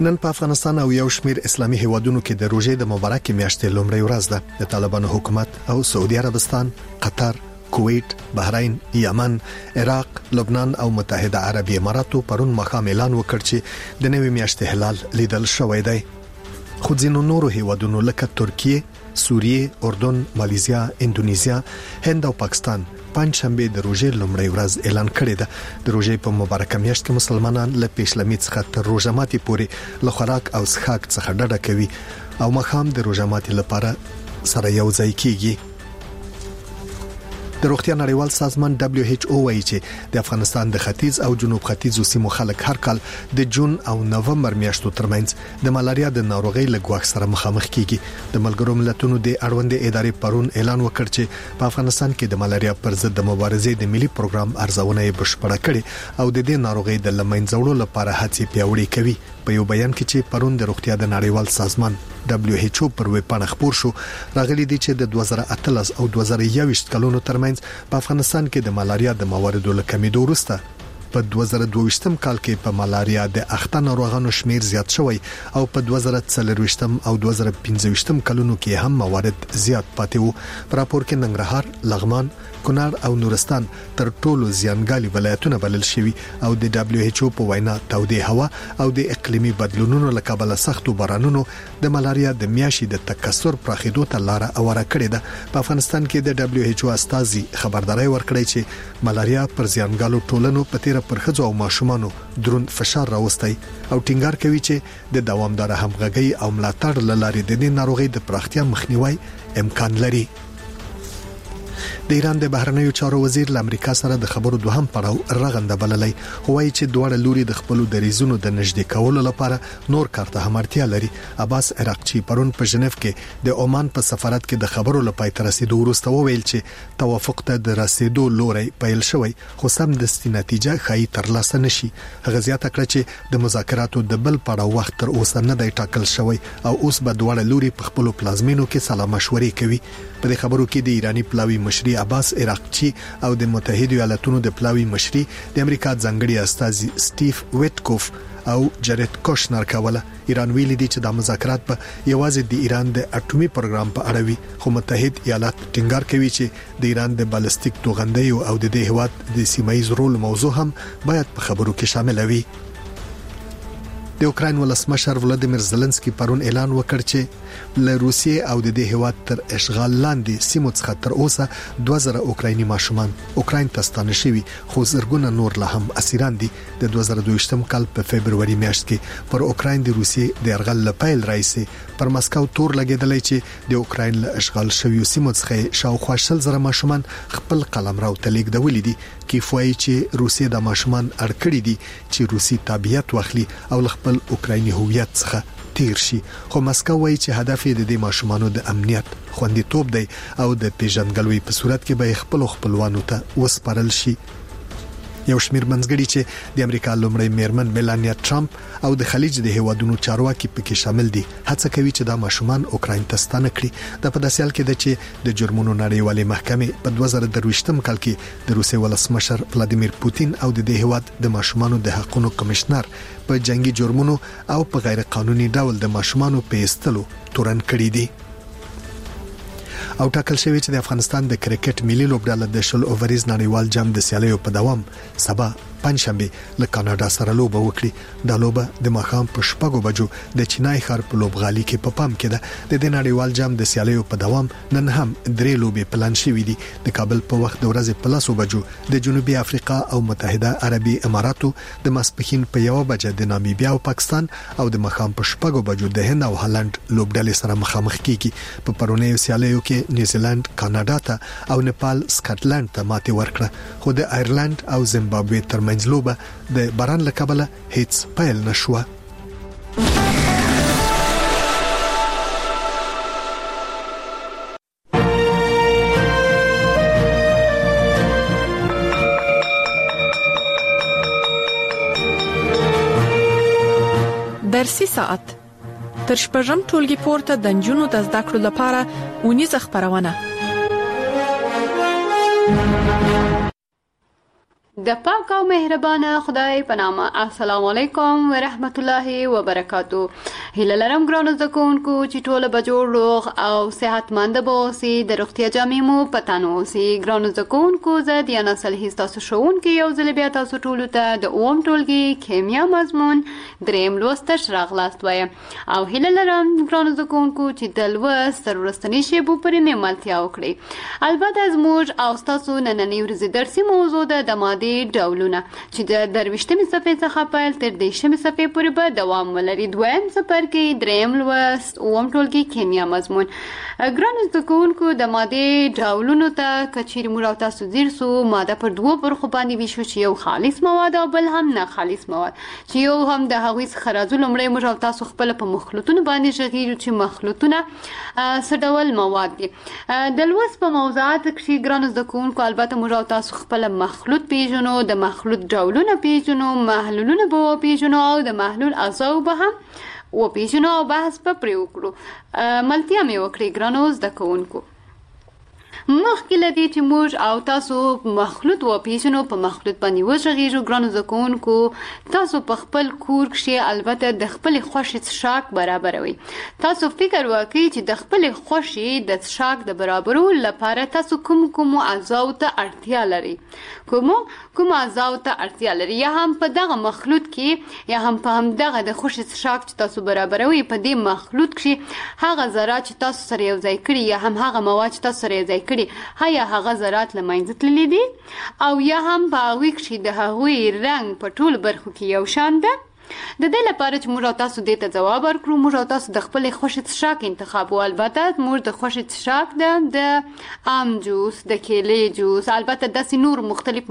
نن په افغانستان او یو شمیر اسلامي هیوادونو کې د روژې د مبارکې میاشتې لومړۍ ورځ ده. د طالبانو حکومت او سعودي عربستان، قطر، کویت، بحرین، یمن، عراق، لبنان او متحده عربی اماراتو پرون مخام اعلان وکړ چې د نوې میاشتې هلال لیدل شوی دی. خو ځینو نورو هیوادونو لکه ترکیه، سوریه، اردن، مالیزیا، اندونیزیا، هند او پاکستان پنځشنبه د روژې لومړۍ ورځ اعلان کړې ده. د روژې په مبارکه میاشت کې مسلمانان له پیشلمي څخه تر روژه ماتي پورې له خوراک او څښاک څخه ډډه کوي او مخام د روژه ماتي لپاره سره یو ځای کیږي. د روغتیا نړیوال سازمان WHO وايي چې د افغانستان د ختیځ او جنوب ختیځو سیمو خلک هر کال د جون او نومبر میاشتو ترمنځ د ملاریا د ناروغۍ له ګواښ سره مخامخ کیږي. د ملګرو ملتونو د اړوند ادارې پرون اعلان وکړ چې په افغانستان کې د ملاریا پر ضد د مبارزې د ملي پروګرام ارزونه یې بشپړه کړې او د دې ناروغۍ د لمنځه وړلو لپاره هڅې پیاوړې کوي. په یو بیان کې چې پرون د روغتیا د نړیوال سازمان WHO پر ویبپاڼه خبر شو، راغلي دي چې د 2018 او 2021 کلونو ترمنځ په افغانستان کې د ملاریا د مواردو له کمیدو وروسته په 2022 کال کې په ملاریا د اخته ناروغانو شمیر زیات شوی او په 2024 او 2025 کلونو کې هم موارد زیات پاتې وو. په راپور کې ننګرهار، لغمان، کونړ او نورستان تر ټولو زیانګالي ولایتونه بلل شوي او د WHO په وینا تودې هوا او د اقلیمي بدلونونو له کبله سختو بارانونو د ملاریا د میاشي د تکثر پراخېدو ته لار اوره کړې ده. په افغانستان کې د WHO استازي خبرداري ورکړی چې ملاریا پر زیانګالو ټولنو په تیر پر خځو او ماشومانو دروند فشار راوستي او ټینګار کوي چې د دوامدار همغږي او ملاتړ لارې د دې ناروغي د پراختیا مخنیوي امکان لري. د ایران د بهرنیو چارو وزیر له امریکا سره د خبرو دوهم پړاو رغنده بللی، خو وايي چې دواړه لوري د خپل دریزونو د نږدې کولو لپاره نور کارته هم اړتیا لري. عباس عراقچی پرون په ژنیف کې د عمان په سفارت کې د خبرو لپاره تر رسیدو وروسته وویل چې توافق ته د رسیدو لوري پیل شوی، خو سم دستي نتیجه خای ترلاسه نشي. هغه زیاته کړه چې د مذاکراتو د بل پړاو وخت تر اوسه نه دی ټاکل شوی او اوس به دواړه لوري په خپل پلازمینو کې سلا مشورې کوي. په دې خبرو کې د ایرانی پلاوی مشري عباس عراقچی او د متحده ایالاتونو د پلاوی مشري د امریکا ځانګړي استازي سټیف ویټکوف او جریټ کوشنر کوله. ایران ویلي دي چې د مذاکرات په یوازې د ایران د اټومي پروګرام په اړه وي، خو متحده ایالات ټینګار کوي چې د ایران د بالستیک توغندیو او د دې هواد د سیمایي رول موضوع هم باید په خبرو کې شامل وي. د اوکراین ولسمشر ولادیمیر زيلنسکي پرون اعلان وکړ چې له روسیې او د دې هیواد تر اشغال لاندې سیمو څخه تر اوسه 2000 اوکرایني ماشومان اوکراین ته ستانه شوي، خو زرګونه نور لا هم اسیران دي. د 2022 کال په فبرवरी میاشت کې پر اوکراین د روسیې د یرغل لپاره رئیس پر مسکو تور لګیدلی چې د اوکراین له اشغال شویو سیمو څخه شاوخوا 100,000 ماشومان خپل قلمرو ته لیږدولي دي. کیف وایي چې روسیې د ماشومان اړکړي دي چې روسي تابعیت واخلي او خپل اوکرایني هویت څخه تیر شي، خو مسکو وایي چې هدف یې د ماشومانو د امنیت خوندیتوب دی او د پیژنګلوي په صورت کې به خپل خپلوانو ته وسپارل شي. یو شمیر منځګړي چې د امریکا لومړی میرمن میلانیا ټرمپ او د خلیج د هیوادونو چارواکي پکې شامل دي، هڅه کوي چې دا ماشومان اوکراین ته ستانه کړي. د په داسې حال کې ده چې د جرمونو نړیوالې محکمې په 2023 کال کې د روسي ولسمشر ولادیمیر پوتین او د دې هیواد د ماشومانو د حقوقو کمشنر په جنگي جرمونو او په غیر قانوني ډول د ماشومانو په ایستلو تورن کړي دي. او ټاکل شوی چې د افغانستان د کرکټ ملي لوبډله د شل اووریز نړیوال جام د سیالیو په دوام سبا پنځشنبه له کاناډا سره لوبه وکړي. دا لوبه د ماښام په 6 بجو د چینای ښار په لوبغالي کې په پام کې ده. د نړیوال جام د سیالیو په دوام نن هم 3 لوبې پلان شوې دي. د کابل په وخت د ورځې په 10 بجو د جنوبي افریقا او متحده عربي اماراتو، د ماسپښین په 1 بجه د نامیبیا او پاکستان او د ماښام په 6 بجو د هند او هالند لوبډلې سره مخامخ کیږي. په پرونیو سیالیو کې نیوزیلند کاناډا ته او نیپال سکاټلند ته ماتې ورکړه، خو د ایرلند او زیمبابوې ترمنځ لوبه د باران له کبله هیڅ پیل نشوه. درسي ساعت تر شپږم ټولګي پورته د نجونو د زده کړو لپاره اونیزه خبرونه. د پاک او مهربانه خدای په نامه. السلام علیکم ورحمت الله وبرکاتو. هیله لرم ګرانو زده کوونکو چې ټوله به جوړ روغ او صحتمند به اوسئ، د روغتیا جامې مو په تن اوسي. ګرانو زده کوونکو زه دیانا صالحي ستاسو ښوونکې یو ځل بیا تاسو ټولو ته د اووم ټولګي کیمیا مضمون دریم لوست ته راغلاست وایم او هیله لرم ګرانو زده کوونکو چې د لوست تر وروستنۍ شیبو پورې مې ملتیا وکړئ. البته زموږ او ستاسو نننۍ ورځې درسي موضوع ده د مادې ډولونه چې د 23مې صفحې څخه پیل تر 30مې صفحې پورې به دوام ولري. دویم څپرکی دریم لوست اووم ټولګي کیمیا مضمون. ګرانو زده کوونکو د مادې ډولونو ته که چیرې موږ او تاسو ځیر سو، ماده پر دوو برخو باندې ویشو چې یو خالص مواد او بل هم نه خالص مواد، چې یو هم د هغوی څخه راځو. لومړی موږ او تاسو خپله په مخلوطونو باندې غږیږو چې مخلوطونه څه ډول مواد دي. د لوست په موضوعاتو کښې ګرانو زده کوونکو البته موږ او تاسو خپله مخلوط پیژنو، د مخلوط ډولونه پیژنو، محلولونه به وپیژنو او د محلول اجزاو به هم وپیژنو او بحث به پرې وکړو. ملتیا مې وکړئ ګرانو زده کوونکو. مخکې له دې چې موږ او تاسو مخلوط وپیژنو، په مخلوط باندې وغږیږو ګرانو زده کوونکو، تاسو په خپل کور کښې البته د خپلې خوښې څښاک برابروئ. تاسو فکر وکړئ چې د خپلې خوښې د څښاک د برابرولو لپاره تاسو کومو اجزاو ته اړتیا لرئ، کومو اجزاو ته اړتیا لرئ، یا هم په دغه مخلوط کې یا هم په همدغه د خوښې څښاک چې تاسو برابروئ په دې مخلوط کښې هغه ذرات چې تاسو سره یو ځای کړي یا هم هغه مواد چې تاسو سره یو ځای کړي هیا هغه ذرات له منځه تللي دي او یا هم په هغوی کښې د هغوی رنګ په ټولو برخو کې یو شان ده. د دې لپاره چې موږ او تاسو دې ته ځواب ورکړو، موږ او تاسو د خپلې خوښې څښاک انتخابو. البته موږ د خوښې څښاک د ام جوس، د کیلې جوس، البته داسې نور مختلف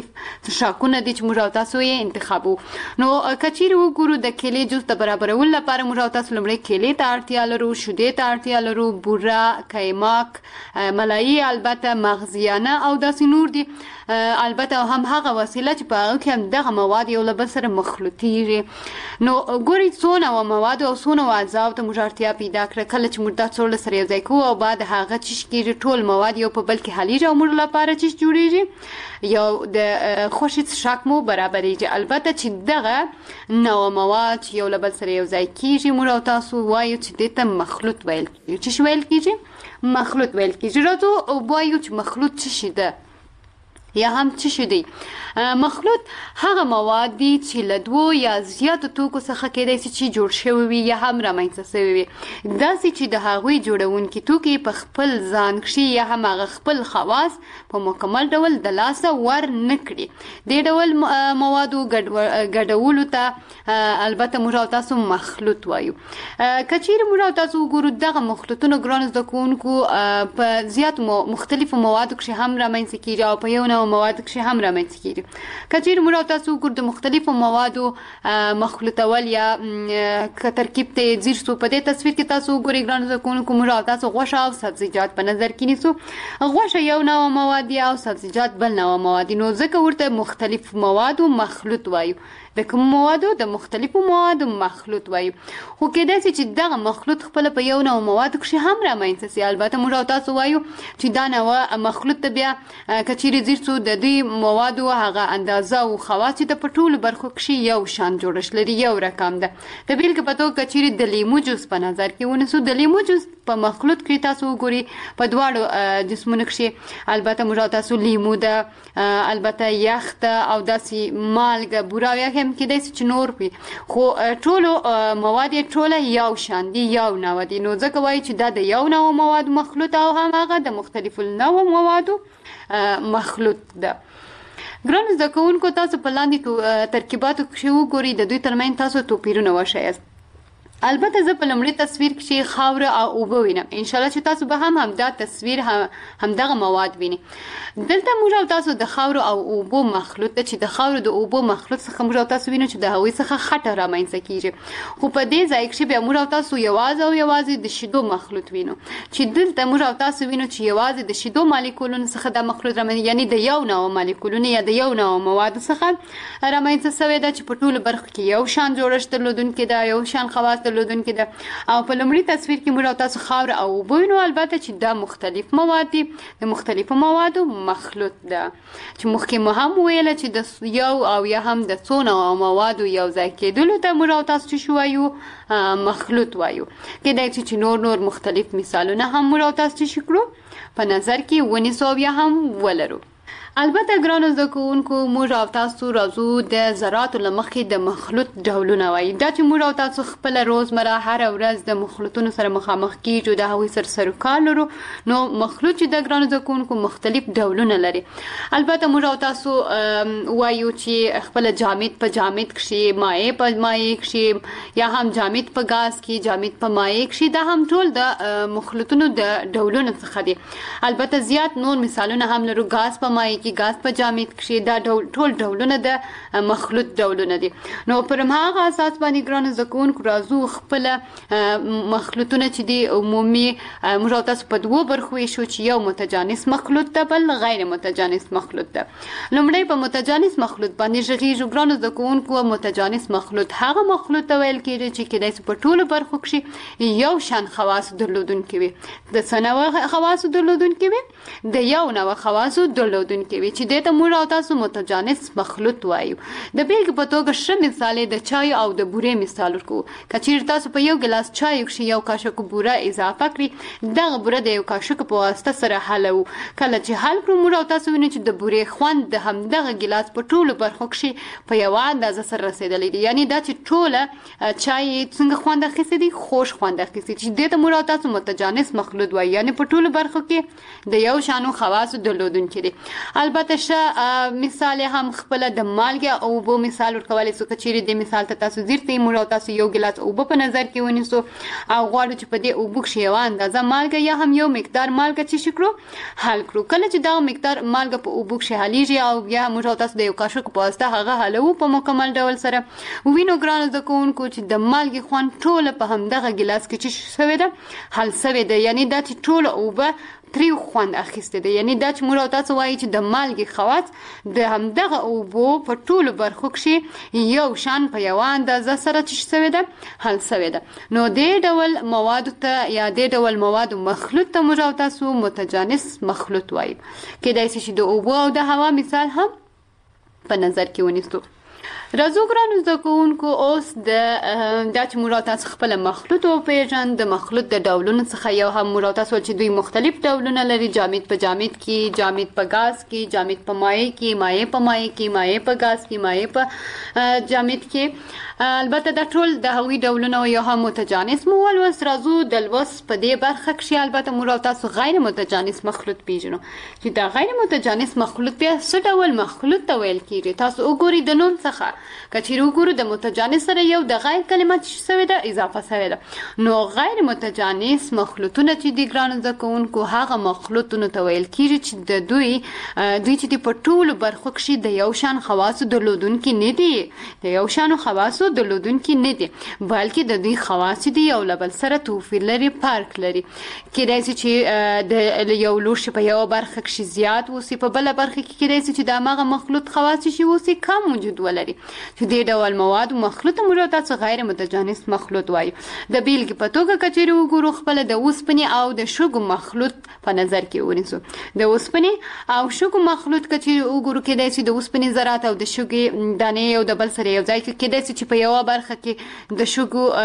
څښاکونه دي چې موږ او تاسو یې انتخابو. نو که چیرې وګورو د کیلې جوس د برابرولو لپاره موږ او تاسو لومړی کیلې ته اړتیا لرو، شیدې ته اړتیا لرو، بوره، قیماک، ملایي، البته مغزیانه او داسې نور دي. البته هم هغه وسیله چې په هغه کې هم دغه مواد یو له بل سره مخلوطیږي. نو ګورئ څو نوع مواد او څو نوع اجزاو ته موږ اړتیا پیدا کړه. کله چې موږ دا څو سره یو ځای کوو او بعد هغه چیش کېږي، ټول مواد یو په بل کې حلیږي او موږ لپاره چیش جوړیږي، یو د خوښې څښاک مو برابریږي. البته چې دغه نوع مواد چې یو له بل سره یو ځای کېږي موږ او تاسو وایو چې دې ته مخلوط ویل کېږي. څه ویل کېږي؟ مخلوط ویل کېږي. راځو وایو چې مخلوط څه شي ده یا هم څه شي دی. مخلوط هغه مواد دي چې له دوو یا زیاتو توکو څخه کېدای شي چې جوړ شوي وي یا هم رامنځته شوي وي، داسې چې د هغوی جوړونکي توکي په خپل ځان کښې یا هم هغه خپل خواص په مکمل ډول د لاسه ور نه کړي. دې ډول موادو ګډولو ته البته موږ او تاسو مخلوط وایو. که چیرې موږ او تاسو وګورو دغه مخلوطونه ګرانو زده کوونکو په زیاتو مختلفو موادو کښې هم رامنځته کېږي او په یو نوع موادو کښې هم رامنځته کېږي. که چیرې موږ او تاسو وګورو د مختلفو موادو مخلوطول یا که ترکیب ته یې ځیر سو، په دې تصویر کې تاسو وګورئ ګرانو زده کوونکو موږ او تاسو غوښه او سبزیجات په نظر کې نیسو. غوښه یو نوع مواد دي او سبزیجات بل نوع مواد دي، نو ځکه ورته مختلف موادو مخلوط وایو. د کوم موادو؟ د مختلفو موادو مخلوط وایو. خو کېدای شي چې دغه مخلوط خپله په یو نوع موادو کښې هم رامنځته سي. البته موږ او تاسو وایو چې دا نوع مخلوط ته بیا که چیرې ځیر سو د دې موادو هغه اندازه او خواص چې د په ټولو برخو کښې یو شان جوړښت لري، یو رقم ده. د بېلګې په توګه که چیرې د لیمو جوس په نظر کې ونیسو، د لیمو جوس په مخلوط کښې تاسو وګورئ په دواړو جسمونو کښې البته موږ او تاسو لیمو ده، البته یخ ده او داسې مالګه، بوره او یخ هم کېدای شي چې نور وي، خو ټولو مواد یې ټوله یو شان دي، یو نوع دي. نو ځکه وایي چې دا د یو نوع موادو مخلوط او هم هغه د مختلفو نوع موادو مخلوط ده. ګرانو زده کوونکو تاسو په لاندې ترکیباتو کښې وګورئ، د دوی ترمنځ تاسو توپیرونه وښیاست. البته زه په لومړي تصویر کښې خاوره او اوبه وینم، انشاءالله چې تاسو به هم همدا تصویر همدغه مواد وینئ. دلته موږ او تاسو د خاورو او اوبو مخلوط ده چې د خاورو د اوبو مخلوط څخه موږ او تاسو وینو چې د هغوی څخه خټه رامنځته کېږي. خو په دې ځای کښې بیا موږ او تاسو یوازې او یوازې د شیدو مخلوط وینو، چې دلته موږ او تاسو وینو چې یوازې د شیدو مالیکولونو څخه دا مخلوط رامنځته، یعنې د یو نوع مالیکولونو یا د یو نوع موادو څخه رامنځته شوې ده چې په ټولو برخو کې یو شان جوړښت درلودونکې ده، یو شان خواص درلودونکي ده او په لومړي تصویر کې موږ تاسو خاور او بوینو البته چې دا مختلف مواد دي د مختلفو موادو مخلوط ده چې مخکې هم ویل چې د یو او یا هم د څو موادو یو ځای کېدلو ته موږ تاسو شو وایو مخلوط وایو کېدای چې نور مختلف مثالونه هم موږ تاسو شو کړو په نظر کې ونیسو بیا هم ولرو البته ګرانو زده کوونکو موږ او تاسو راځو د ذراتو له مخې د مخلوط ډولونه وایي دا چې موږ او تاسو خپل روزمره هر ورځ د مخلوطونو سره مخامخ کیږو د هغوی سره سروکار لرو نو مخلوط چې د ګرانو زده کوونکو مختلف ډولونه لري البته موږ او تاسو وایو چې خپل جامد په جامد کښې مایع په مایع کښې یا هم جامد په غاز کې جامد په مایع کښې دا هم ټول د مخلوطونو د ډولونو څخه دي البته زیات نور مثالونه هم لرو غاز په مایع غاز په جامد کښې دا ټول ډولونه د مخلوط ډولونه دي نو پر هغه اساس باندې ګرانو زده کوونکو راځو خپل مخلوطونه چې دي عمومي موږ تاسو په دوه برخو ویشو چې یو متجانس مخلوط ده بل غیر متجانس مخلوط ده لومړی په متجانس مخلوط باندې غږیږو ګرانو زده کوونکو متجانس مخلوط هغه مخلوط ته ویل کېږي چې کېدای شي په ټولو برخو کښې یو شان خواص درلودونکي وي د څه نوع خواصو درلودونکي وي د یو نوع خواصو درلودونکي وي چې دې ته موږ او تاسو متجانس مخلوط وایو د بیلګې په توګه ښه مثال د چای او د بورې مثال ورکوو که چیرې تاسو په یو ګلاس چای کښې یو کاشوک بوره اضافه کړئ دغه بوره د یو کاشوک په واسطه سره حلوو کله چې حل کړو موږ او تاسو وینو چې د بورې خوند د همدغه ګلاس په ټولو برخو کښې په یوه اندازه سره رسېدلی دی یعنې دا چې ټوله چای څنګه خوند اخیستی دی خوږ خوند اخیستی چې دې ته موږ او تاسو متجانس مخلوط وایو یعنې په ټولو برخو کې د یو شانو خواصو درلودونکي دي البته شه مثال هم خپل د مالګه او اوبو مثال ورکولی سو که چیرې د مثال ته تاسو ځیر ته موږ تاسو یو ګلاس اوبه په نظر کې ونیسو او غواړو چې په دې اوبو کښې یوه اندازه مالګه یا هم یو مقدار مالګه چې کړو حل کړو کله چې دغه مقدار مالګه په اوبو کښې حلیږي او بیا موږ تاسو د یو کاشوک په واسطه هغه حلوو په مکمل ډول سره وینو ګرانو زده کوونکو چې د مالګې خوند ټوله په همدغه ګلاس کې چې شوې ده حل شوې ده یعنې دا چې ټوله اوبه تریو خوند اخیسته ده یعنی دا چې موږ تاسو وایي چې د مالګې خواص د همدغه اوبو په ټولو برخو کښې یو شان په یوه اندازه سره چې شوې ده حل شوې ده نو دې ډول موادو ته یا دې ډول موادو مخلوط ته موږ تاسو متجانس مخلوط وایو کېدای شي چې د اوبو او د هوا مثال هم په نظر کې ونیسو راځو ګرانو زده کوونکو اوس دا چې موږ تاسو خپل مخلوط وپېژنو د مخلوط د ډولونو څخه یو هم موږ تاسو چې دوی مختلف ډولونه لري جامد په جامد کې جامد په غاز کې جامد په مایع کې مایع په مایع کې مایع په غاز کې مایع په جامد کې البته دا ټول د هغوی ډولونه یو هم متجانس مو ولوست راځو د لوست په دې برخه کښې البته موږ تاسو غیر متجانس مخلوط پېژنو چې دا غیر متجانس مخلوط بیا څه ډول مخلوط ته ویل کېږي تاسو وګورئ د نوم څخه که چیرې وګورو د متجانس سره یو د غیر کلمه چې شوې ده اضافه شوې ده نو غیر متجانس مخلوطونه چې دي ګرانو زده کوونکو هغه مخلوطونو ته ویل کېږي چې د دوی چې دي په ټولو برخو کښې د یو شان خواصو درلودونکي نه دي د یو شانو خواصو درلودونکي نه دي بلکې د دوی خواص دي یو له بل سره توپیر لري فرق لري کېدای شي چې د یو لوښي په یوه برخه کښې زیات اوسي په بله برخه کې کېدای شي چې د هماغه مخلوط خواص چې اوسي کم وجود ولري چې دې ډول مواد مخلوط موږ تاسو غیر متجانس مخلوط وایو د بیلګې په توګه که چیرې وګورو خپله د اوسپنې او د شګو مخلوط په نظر کې ونیسو د اوسپنې او شګو مخلوط که چیرې وګورو کېدای شي د اوسپنې ذرات او د شګې دانې یو د بل سره یو ځای کې کېدای شي چې په یوه برخه کې د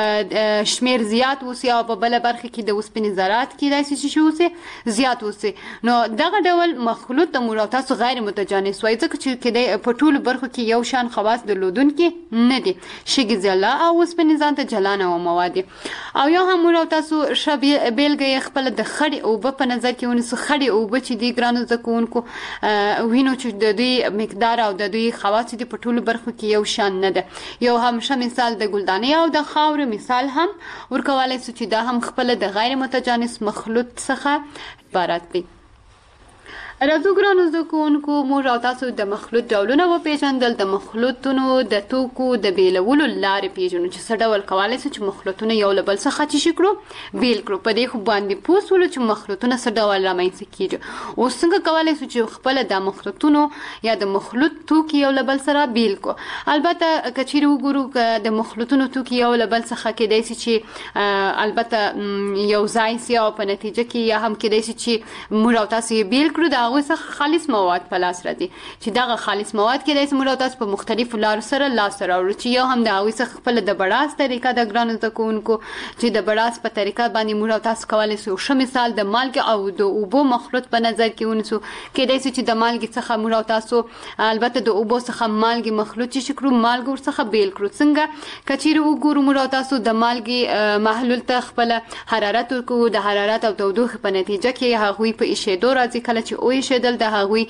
شګو شمیر زیات اوسي او په بله برخه کې د اوسپنې ذرات کېدای شي چې اوسي زیات اوسي نو دغه ډول مخلوط د موږ تاسو غیر متجانس وایي ځکه چې کېدای په ټولو برخو کې یو شان خواص درلودونکي نه دي شګې جلا او اوسپنې ځان ته جلا نوع مواد دي او یو هم موږ تاسو ښه بېلګه یې خپله د خړې اوبه په نظر کې ونیسو خړې اوبه چې دي ګرانو زده کوونکو وینو چې د دوی مقدار او د دوی خواص دي په ټولو برخو کې یو شان نه ده یو هم ښه مثال د ګلدانې او د خاورو مثال هم ورکولی سو چې دا هم خپله د غیر متجانس مخلوط څخه عبارت دی راځو ګرانو زده کوونکو موږ او تاسو د مخلوط ډولونه وپېژندل. د مخلوطونو د توکو د بیلولو لارې پیژنو چې څه ډول کولی شو چې مخلوطونه یو له بل څخه چې کړو بیل کړو. په دې خو باندې پوه شولو چې مخلوطونه څه ډول رامنځته کېږي. اوس څنګه کولی شو چې خپله د مخلوطونو یا د مخلوط توکي یو له بل سره بیل کړو. البته که چیرې وګورو که د مخلوطونو توکي یو له بل څخه کېدای شي چې البته یو ځای سي او په نتیجه کې یا هم کېدای شي چې موږ او تاسو یې بیل کړو د هغوی څخه خالص مواد په لاس راځي چې دغه خالص مواد کېدای شي موږ او تاسو په مختلفو لارو سره لاسته راوړو چې یو هم د هغوی څخه خپله د بړاس طریقه د ګرانو زده کوونکو چې د بړاس په طریقه باندې موږ او تاسو کولی شو ښه مثال د مالګې او د اوبو مخلوط په نظر کې ونیسو. کېدای شي چې د مالګې څخه موږ او تاسو البته د اوبو څخه مالګې مخلوط چې کړو مالګه ورڅخه بیل کړو. څنګه که چیرې وګورو موږ او تاسو د مالګې محلول ته خپله حرارت ورکوو د حرارت او تودوخې په نتیجه کې هغوی په ایشېدو راځي. کله چې وایشېدل د هغوی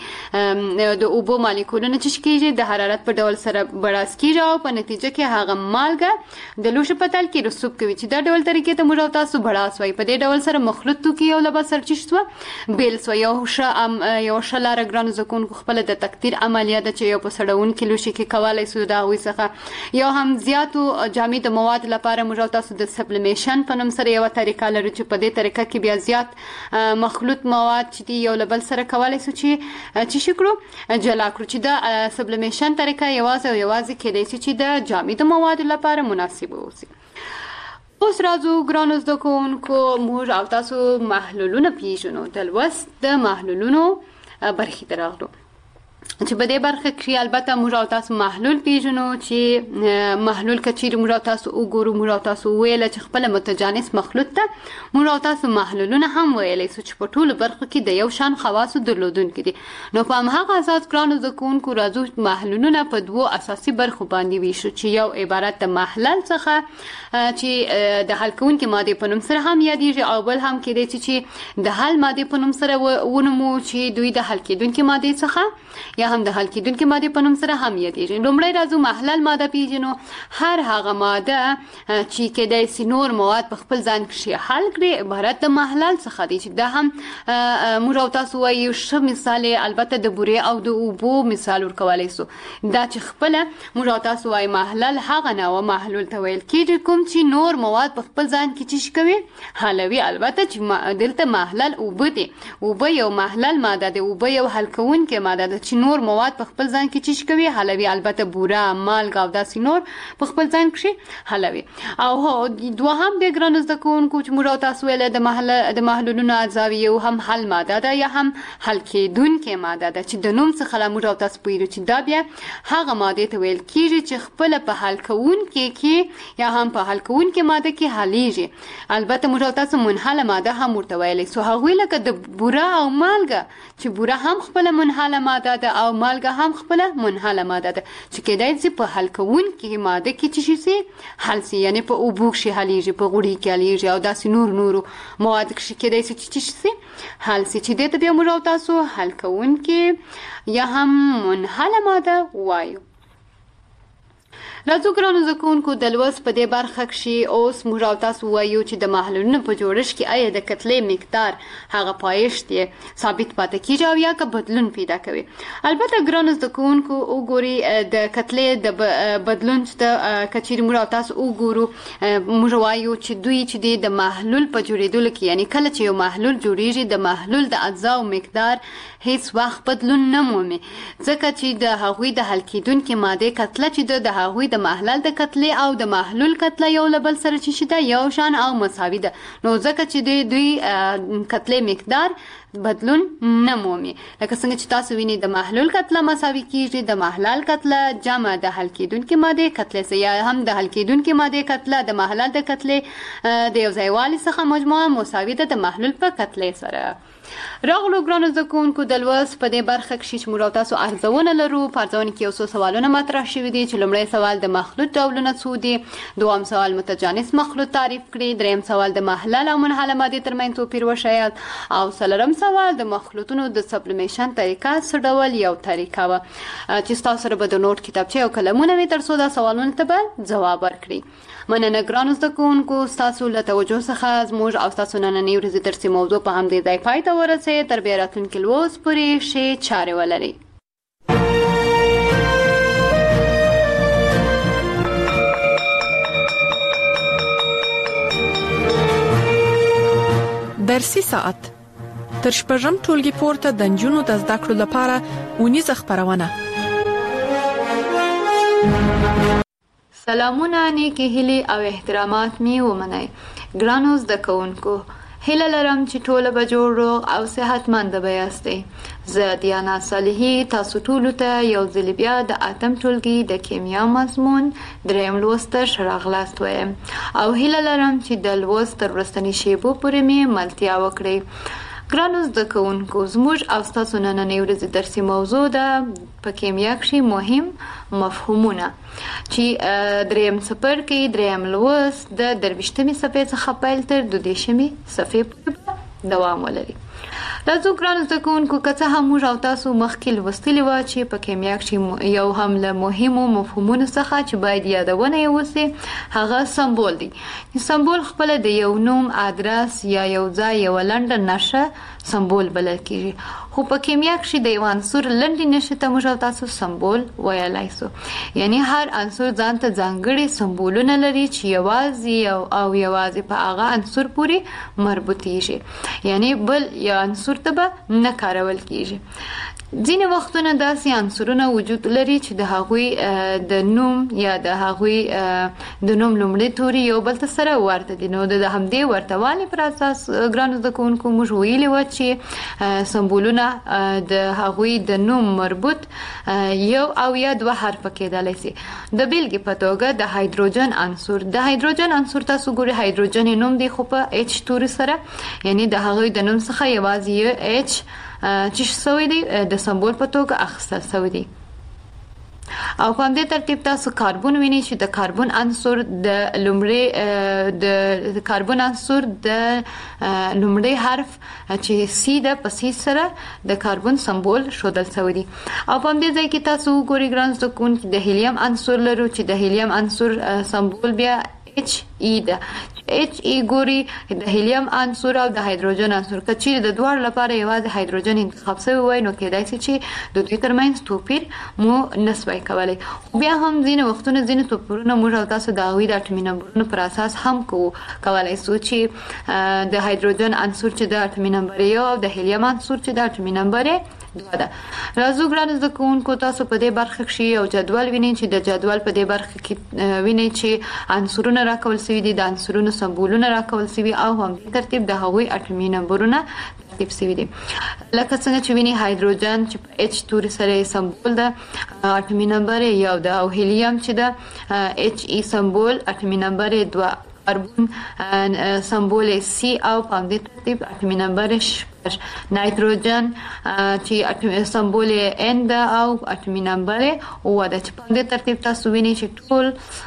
د اوبو مالیکولونه چې کېږي د حرارت په ډول سره بړاس کېږي او په نتیجه کې هغه مالګه د لوښي په تل کې رسوب کوي چې دا ډول طریقې ته موږ او تاسو بړاس وایي. په دې ډول سره مخلوط توکي یو له بل سره چې شوه بیل سوه. یو ښه لاره ګرانو زده کوونکو خپله د تقدیر عملیه ده چې یو په سړونکي لوښي کې کولی شو د هغوی څخه یو هم زیاتو جامد مواد لپاره موږ او تاسو د سبلیمیشن په نوم سره یوه طریقه لرو چې په دې طریقه کې بیا زیات مخلوط مواد چې دي یو له بل سره کولی شو چې کړو جلا کړو چې د سبلیمیشن طریقه یوازې او یوازې کېدای شي چې د جامدو موادو لپاره مناسب اوسي. اوس راځو ګرانو زده کوونکو موږ او تاسو محلولونه پیژنو. د لوست د محلولونو برخې ته راغلو چې په دې برخه کې البته موږ او تاسو محلول پیژنو چې محلول که چیرې موږ او تاسو وګورو موږ او تاسو ویله چې خپله متجانس مخلوط ته موږ او تاسو محلولونه هم ویلی سو چې په ټولو برخو کې د یو شان خواصو درلودونکي دي. نو په همهغه اساس ګرانو زده کوونکو راځو محلولونه په دوو اساسي برخو باندې ویشو چې یو عبارت د محلل څخه چې د حل کوونکي مادې په نوم سره هم یادیږي او بل هم کېدای شي چې د حل مادې په نوم سره ونومو چې دوی د حل کېدونکي مادې څخه یا هم د حل کېدونکي مادې په نوم سره هم یادیږي. لومړی راځو محلل ماده پیژنو. هر هغه ماده چې کېدای شي نور مواد په خپل ځان کښې حل کړي عبارت د محلل څخه دی چې دا هم موږ او تاسو وایو ښه مثال البته د بورې او د اوبو مثال ورکولی سو. دا چې خپله موږ او تاسو وایو محلل هغه نوع محلول ته ویل کېږي کوم چې نور مواد په خپل ځان کې چې کوي حلوي. البته چې دلته محلل اوبه دي. اوبه یو محلل ماده دی. اوبه یو حل کوونکې ماده ده چې نور مواد په خپل ځان کې چې کوي حلوي. البته بوره مالګه او داسې نور په خپل ځان کې حلوي. او دوهم بیا ګرانو زده کوونکو چې موږ او تاسو ویله د محلولونو اجزاوي یو هم حل ماده ده یا هم حل کېدونکې ماده ده چې د نوم څخه موږ او تاسو پوهېږو چې دا بیا هغه مادې ته ویل کېږي چې خپله په حل کوونکې کې یا هم په حل کوونکې ماده کې حلیږي. البته موږ او تاسو منحله ماده هم ورته ویلی سو. هغوی لکه د بوره او مالګه چې بوره هم خپله منحله ماده ده او مالګه هم خپله منحله ماده ده چې کېدای شي په حل کوونکې ماده کې چې شي حل سي یعنې په اوبو کښې حلیږي په غوړي کې حلیږي او داسې نورو مواد کښې کېدای شي چې شي حل سي چې دې ته بیا موږ او تاسو حل کوونکې یا هم منحله ماده وایو. راځو ګرانو زده کوونکو د لوست په دې برخه کښې اوس موږ او تاسو وایو چې د محلولونو په جوړښت کې آیا د کتلې مقدار هغه پایښت یې ثابت پاتې کېږي او یا که بدلون پیدا کوي. البته ګرانو زده کوونکو وګورئ د کتلې د بدلون ته که چیرې موږ او تاسو وګورو موږ وایو چې دوی چې دی د محلول په جوړېدلو کې یعنې کله چې یو محلول جوړېږي د محلول د اجزاو مقدار هیڅ وخت بدلون نه مومي ځکه چې د هغوی د حل کېدونکې مادې کتله چې د هغوی د محلل د کتلې او د محلول کتله یو له بل سره چې ده یو شان او مساوي ده. نو ځکه چې دوی کتلې مقدار بدلون نه مومي. لکه څنګه چې تاسو وینئ د محلول کتله مساوي کېږي د محلل کتله جمع د حل کېدونکې مادې کتلې سره یا هم د حل کېدونکې مادې کتله د محلل د کتلې د یو ځایوالي څخه مجموعه مساوي ده د محلول په کتلې سره. راغلو ګرانو زده کوونکو د لوست په دې برخه کښې چې موږ او تاسو ارزونه لرو. په ارزونه کې یو څو سوالونه مطرح شوي دي چې لومړی سوال د مخلوط ډولونه څو دي، دوهم سوال متجانس مخلوط تعریف کړي، دریم سوال د محلل او منحله مادې ترمنځ توپیر وښایاست او څلورم سوال د مخلوطونو د سبلیمیشن طریقه څه ډول یو طریقه وه چې ستاسو سره به د نوټ کتابچې او قلمونه وي تر څو دا سوالونو ته به ځواب ورکړي. مننه ګرانو زده کوونکو ستاسو له توجه څخه زموږ او ستاسو نننۍ ورځې درسي موضوع په همدې ځای پای ته ورسې تر بیا راتلونکي لوست پورې ښې چارې ولرئ. درسي ساعت تر شپږم ټولګي پورته د نجونو د زده کړو لپاره ونیزه خبرونه. سلامونه، نیکی هیلې او احترامات می ومنئ. ګرانو زده کوونکو، هیله لرم چې ټول به جوړ روغ او صحتمند به یاستئ. زه دیانا صالحي تاسو ټول ته یو ځل بیا د اتم ټولګي د کیمیا مضمون دریم لوست راغلاست وایم او هیله لرم چې د لوست تر وروستنۍ شیبو پورې می ملتیا وکړئ. ګرانو زده کوونکو، زموږ او ستاسو نننۍ ورځې درسي موضوع ده په کیمیا کې مهم مفهومونه چې دریم څپرکي دریم لوست د 23مې صفحې څخه پیل تر 22مې صفحې پورې دوام ولري. راځو ګرانو زده کوونکو، که څه هم موږ او تاسو مخکې لوستلي وو چې په کیمیا کې یو هم له مهمو مفهومونو څخه چې باید یادونه یې وسي هغه سمبول دی. سمبول خپل د یو نوم، ادرس یا یو ځای یو لنډه نښه سمبول بلل کیږي. خو په کیمیا کې د یو عنصر لنډې نښې ته موږ او تاسو سمبول ویلای شو. یعنی هر عنصر ځان ته ځانګړي سمبولونه لري چې یوازې په هغه عنصر پورې مربوطیږي، یعنی بل یو عنصر ته به نه کارول کیږي. ځینې وختونه داسې عنصرونه وجود لري چې د هغوی د نوم یا د هغوی د نوم لومړی توري یو بل ته سره ورته دي. نو د همدې ورته والي پر اساس ګرانو زده کوونکو موږ ویلي وو چې سمبولونه د هغوی د نوم مربوط یو او یا دوه حرف کېدلی شي. د بیلګې په توګه د هایدروجن عنصر تاسو ګورئ هایدروجن نوم دی خو په اچ توري سره، یعنی د هغوی د نوم څخه یوازې اچ چې شوی دی د سمبول په توګه اخیستل شوی دی. او په همدې ترتیب تاسو کاربن وینئ چې د کاربن عنصر د لومړی حرف چې سی ده په سی سره د کاربن سمبول ښودل شوی دی. او په همدې ځای کې تاسو وګورئ ګران زده کوونکي د هیلیم عنصر لرو چې د هیلیم عنصر سمبول بیا اچ ای ده. اچ ای ګوري د هیلیم عنصر او د هایدروجن عنصر کچې د دوه لپاره یوازې هایدروجن انتخاب شوی وای نو کېدای شي چې د دوی ترمنځ توپیر مو نسوي کولای. بیا هم ځینې وختونه ځینې توپیرونه موږ او تاسو د هغوی د اټومي نمبرونو پر اساس هم کولای شو چې د هایدروجن عنصر چې د اټومي نمبر یو او د هیلیم عنصر چې د اټومي نمبر دوه ده. راځو ګرانو زده کوونکو، تاسو په دې برخه کې یو جدول وینئ چې د جدول په دې برخه کې وینئ چې عنصرونه راکول شوي دي، د عنصرونو سمبولونه راکول شوي او هم ترتیب د هغوی اټومي نمبرونه ترتیب شوي دي. لکه څنګه چې وینئ هایدروجن چې په اچ توري سره سمبول ده اټومي نمبر یو ده، او هیلیم چې ده اچ ای سمبول اټومي نمبر دوه، کاربن سمبول سی او په همدې ترتیب اټومي نمبر نایتروجن چې سمبول ان ده او اټومي نمبر اوه ده چې په همدې ترتیب تاسو وینئ چې ټول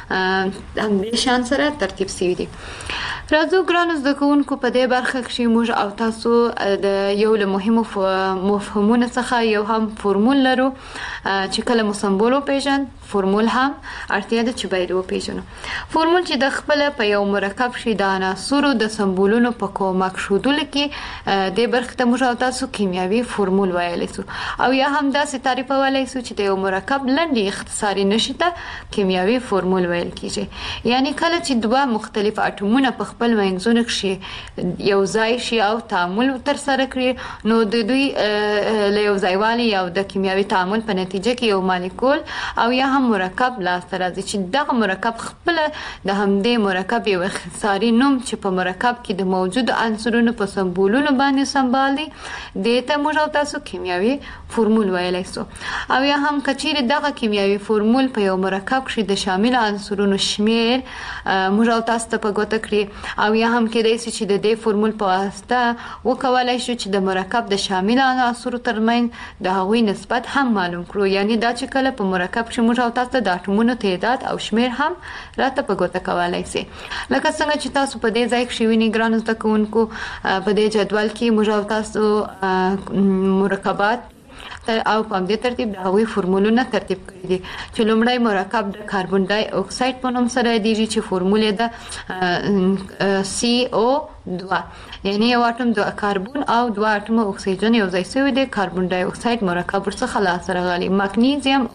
همدې شان سره ترتیب شوي دي. راځو ګرانو زده کوونکو، په دې برخه کې موږ او تاسو د یو له مهمو مفهومونو څخه یو هم فورمول لرو چې کله مو سمبول وپېژند فورمول هم اړتیا ده چې باید وپېژنو. فورمول چې د خپل په یو مرکب شي د عناصرو د سمبولونو په کومک ښودلو کې د برخه ته موږ او تاسو کیمیاوي فورمول ویلی شو او یا هم داسې تعریفولی شو چې د یو مرکب لنډې اختصاري نښې ته کیمیاوي فورمول ویل کیږي. یعنی کله چې دوه مختلف اټومونه په خپل منځونو کې یو ځای شي او تعامل ترسره کړي نو د دوی له یو ځایوالي او د کیمیاوي تعامل په نتیجه کې یو مالیکول او یا هم مرکب لاسته راځي چې دغه مرکب خپل د همدې مرکب یو اختصاري نوم چې په مرکب کې د موجود عنصرونو په سمبولونو باندې سمبال دي دته موږ او تاسو کیمیاوي فورمول ویلی شو. او یا هم کچېرې دغه کیمیاوي فورمول په یو مرکب کې د شامل عنصرونو شمیر موږ او تاسو ته په ګوته کړي او یا هم کېدای شي چې د دې فورمول په واسطه وکولای شو چې د مرکب د شامل عناصرو ترمنځ د هغوی نسبت هم معلوم کړو. یعنی دا چې کله په مرکب کې موږ او تاسو د اټومونو تعداد او شمیر هم راته په ګوته کولای شي. لکه څنګه چې تاسو په دې ځای کې وینئ ګرانو زده کوونکو، په دې جدول کې موږ او تاسو مرکبات او په همدې ترتیب د هغوی فورمولونه ترتیب کړي دي چې لومړی مرکب د کاربن ډای اکساید په نوم سره یادیږي چې فورمول یې ده CO 2 یعنی یو اټوم د کاربن او 2 اټوم اکسیجن یو ځای شوی دی کاربن ډای اکساید مرکب ورڅخه لاس راغلی مګنیزیم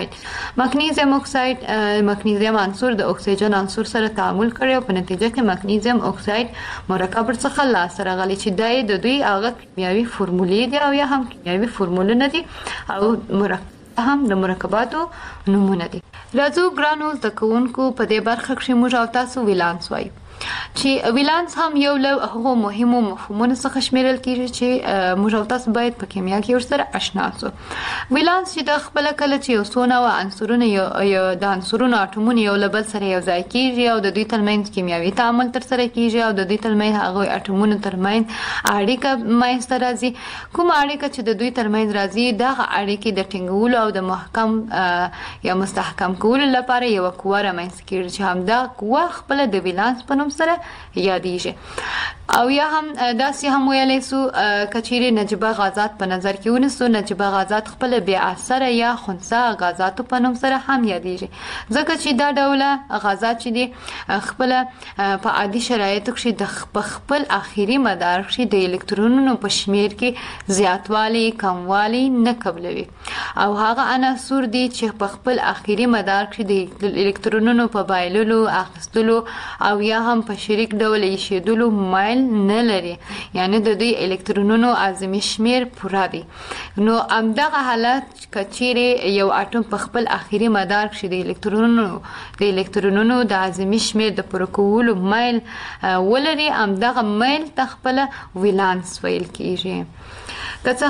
اکساید مګنیزیم عنصر د اکسیجن عنصر سره تعامل کړی او په نتیجه کې مګنیزیم اکساید مرکب ورڅخه لاس راغلی چې د دوی هغه کیمیاوي فورمولې دي او یا هم کیمیاوي فورمولونه دي او مرکب هم د مرکباتو نمونه دي. راځو ګرانو زده کوونکو په دې برخه کې موږ او تاسو ویلانس وایو چې ویلانس هم یو له هغو مهمو مفهومونو څخه شمیرل کیږي چې موږ او تاسو باید په کیمیا کې ورسره آشنا شو. ویلانس چې د خپل کله چې یو څو نوع عنصرونه یو د عنصرونو اټومونه یو له بل سره یو ځای کیږي او د دوی ترمنځ کیمیاوي تعامل تر سره کیږي او د دوی ترمنځ هغه اټومونو ترمنځ اړیکه منځته راځي. کوم اړیکه چې د دوی ترمنځ راځي دا اړیکې د ټینګولو او د محکم یا مستحکم کولو لپاره یو قوه رامنځته کیږي چې همدا قوه خپل د ویلانس په سره یادېږي. او یا هم داسې هم ویلی سو کچیرې نجیبه غازات په نظر کې ونیسو نجیبه غازات خپل بې اثره یا خنثی غازاتو په نوم سره هم یادېږي ځکه چې دا ډوله غازات چې دي خپل په عادي شرایطو کې د خپل اخري مدار کې د الکترونونو په شمیر کې زیاتوالی کموالی نه قبلوي او هغه عناصر دي چې په خپل اخري مدار کې د الکترونونو په بایللو اخیستلو او یا هم په شریک ډول ایښودلو مایل نه لري یعنی د دوی الکترونونو اعظمي شمیر پوره دي. نو همدغه حالت کچیرې یو اټوم په خپل اخري مدار کې د الکترونونو د اعظمي شمیر د پوره کولو مایل ولري همدغه مایل ته خپل ویلانس ویل کیږي. که څه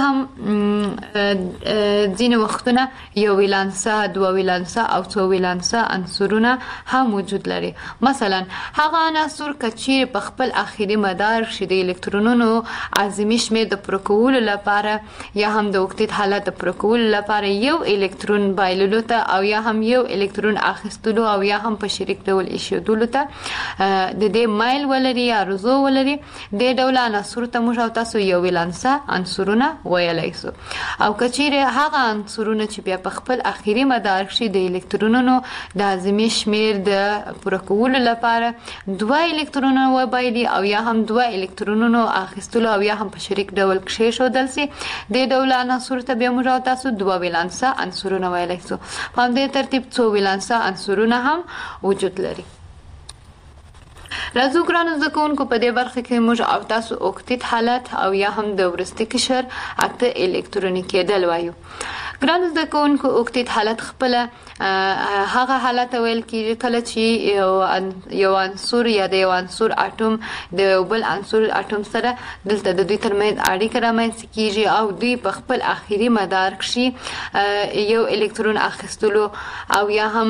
هم ځینې وختونه یو ویلانسه دوه ویلانسه او څو ویلانسه عنصرونه هم وجود لري. مثلا هغه عناصر کچیر په خپل اخري مدار کې د الکترونونو اعظمي شمیر د پوره کولو لپاره یا هم د اوکتیت حالت د پوره کولو لپاره یو الکترون بایللو ته او یا هم یو الکترون اخیستلو او یا هم په شریک ډول ایښودلو ته د دې مایل ولري یا رضو ولري. د ډول عناصر ته موږ او تاسو یو ویلانسه عنصرونه ویلای سو. او کچیرې هغه عنصرونه چې بیا په خپل اخري مدار کې د الکترونونو د اعظمي شمیر د پوره کولو لپاره دوه الکترونونه وبایلي او یا هم دوه الکترونونو اخیستلو او یا هم په شریک ډول کېښودل سي د ډول عناصر ته بیا موږ تاسو دوه ویلانسه عنصرونه ویلای سو. په همدې ترتیب څو ویلانسه عنصرونه هم وجود لري. راځو ګرانو زده کوونکو په دې برخه کې موږ او تاسو اوکتیت حالت او یا هم د وروستي قشر اته الکتروني کېدل وایو. ګرانو زده کوونکو اوکتیت حالت خپل هغه حالت ویل کېږي کله چې یو عنصر یا د یو عنصر اټوم د بل عنصر اټوم سره دلته د دوی ترمنځ اړیکه رامنځته کیږي او دوی په خپل اخري مدار کې یو الکترون اخیستلو او یا هم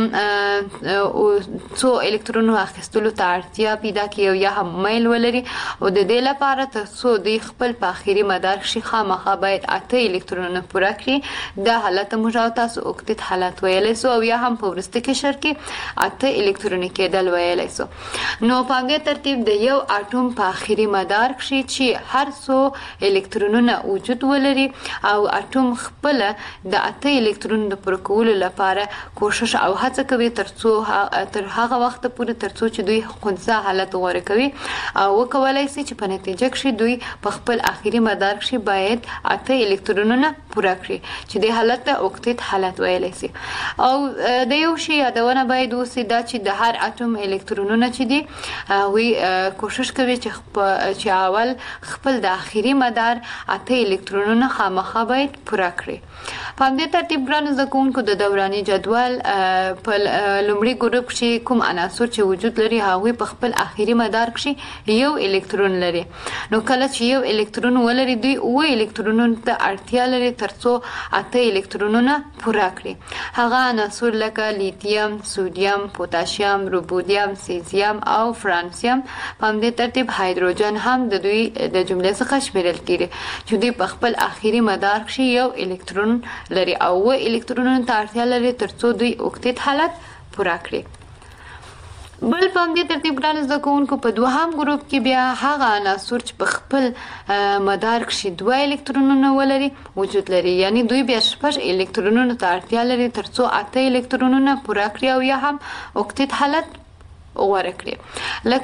څو الکترونو اخیستلو ته اړتیا پیدا کوي یا هم میل ولري او د دې لپاره ترڅو دوی خپل په اخري مدار کې خامخا باید اته الکترونونه پوره کړي. دا حالت موږ تاسو اوکتیت حالت ویلای سو او یا هم په وروستي قشر کې اته الکتروني کېدل ویلای سو. نو په دې ترتیب د یو اټوم په اخري مدار کې چې هر څو الکترونونه وجود ولري او اټوم خپل د اته الکترونو د پوره کولو لپاره کوشش او هڅه کوي تر هغه وخت پورې ترڅو چې دوی خنثی حالت غوره کوي او وکولای شي چې په نتیجه کې دوی په خپل اخري مدار کې باید اته الکترونونه پوره کړي چې د حالت اوکتیت حالت ویلی سي. او د یو شی یادونه باید وسي دا چې د هر اټوم الکترونونه چې دي وی کوشش کوي چې اول خپل د اخري مدار اته الکترونونه خامخا باید پوره کړي. په دې ترتیب ګرانو زده کوونکو د دوراني جدول په لومړي ګروپ کې کوم عناصر چې وجود لري هغه په خپل اخري مدار کې یو الکترون لري. نو کله چې یو الکترون ولري دوی او الکترونونو ته اړتیا لري ترڅو اته الکترونونه پوره کړي. هغه عناصر لکه لیتیم، سودیم، پوتاشیم، روبودیم، سیزیم او فرانسیم په همدې ترتیب هایدروجن هم د دوی د جملې څخه شمیرل کیږي چې دوی په خپل اخري مدار کې یو الکترون لري او الکترونونو ته اړتیا لري ترڅو دوی اوکتیت حالت پوره کړي. بل په همدې ترتیب ګران زده کوونکو په دوهم ګروپ کې بیا هغه عناصر چې په خپل مدار کې دوه الکترونونه ولري وجود لري یعنی دوی بیا شپږ الکترونونو ته اړتیا لري ترڅو اته الکترونونه پوره کړي او یا هم اوکتیت حالت غوره کړي. لکه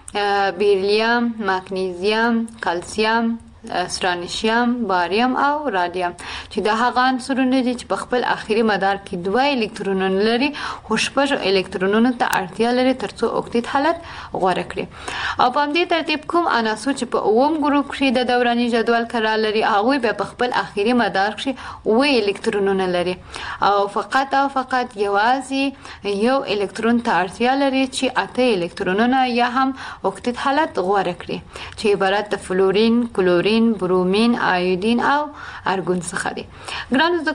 بیریلیم، مګنیزیم، کلسیم، سترانشیم، باریم او رادیم چې د هغه عنصرونه دي چې په خپل اخیری مدار کې 2 الکترونونه لري خو 6 الکترونونو ته اړتیا لري ترڅو اوکتیت حالت غوره کړي. او په دې ترتیب کوم عناصر چې په اوم ګروپ کې د دوراني جدول قرار لري هغه به په خپل اخیری مدار کې 9 الکترونونه لري او فقط یوازې یو الکترون ته اړتیا لري چې 8 الکترونونه یا هم اوکتیت حالت غوره کړي چې عبارت د فلورین، کلورین، برومین، آیودین او ارګون څخه دي. ګرانو